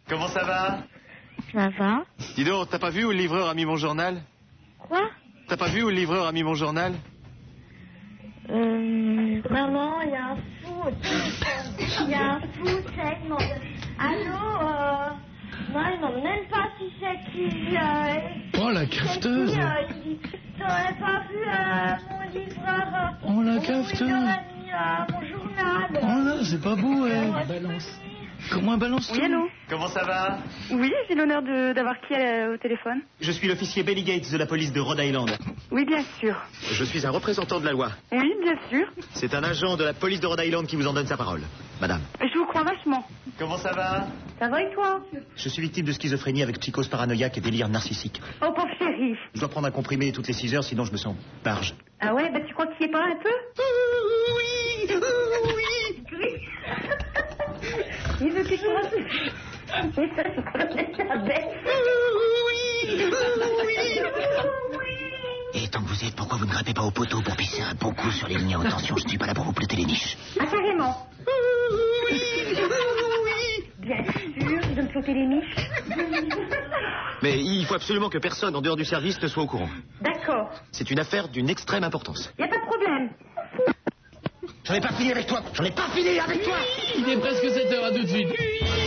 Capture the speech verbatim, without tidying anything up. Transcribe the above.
Comment ça va? Ça va? Dis donc, t'as pas vu où le livreur a mis mon journal? Quoi? T'as pas vu où le livreur a mis mon journal? Euh... Maman, il y a un fou au téléphone. Il y a un fou, c'est... il m'en- Allô, euh... Non, il m'en même pas si c'est qui... Euh... Oh, la c'est qui, cafeteuse. euh, il dit, t'aurais pas vu euh, mon livreur... euh, Oh, la où cafeteuse. il aurait mis euh, mon journal. Oh là, c'est pas beau, elle. Ouais, Balance. Comment elle balance Oui, tout? allô? Comment ça va? Oui, j'ai l'honneur de- d'avoir qui euh, au téléphone? Je suis l'officier Belly Gates de la police de Rhode Island. Oui, bien sûr. Je suis un représentant de la loi. Oui, bien sûr. C'est un agent de la police de Rhode Island qui vous en donne sa parole. Madame. Je vous crois vachement. Comment ça va? Ça va et toi? Je suis victime de schizophrénie avec psychose paranoïaque et délire narcissique. Oh, pauvre chérie. Je dois prendre un comprimé toutes les six heures, sinon je me sens barge. Ah ouais, bah tu crois qu'il y est pas un peu? Oui, oui. Il veut quelque chose. Mais ça, je connais sa bête. Et tant que vous y êtes, pourquoi vous ne grimpez pas au poteau pour pisser un bon coup sur les lignes à haute tension? Je ne suis pas là pour vous plotter les niches. Ah, carrément. Bien sûr, de me flotter les niches. Mais il faut absolument que personne en dehors du service ne soit au courant. D'accord. C'est une affaire d'une extrême importance. Y a pas de problème. J'en ai pas fini avec toi. J'en ai pas fini avec toi. Il est presque sept heures, à tout de suite.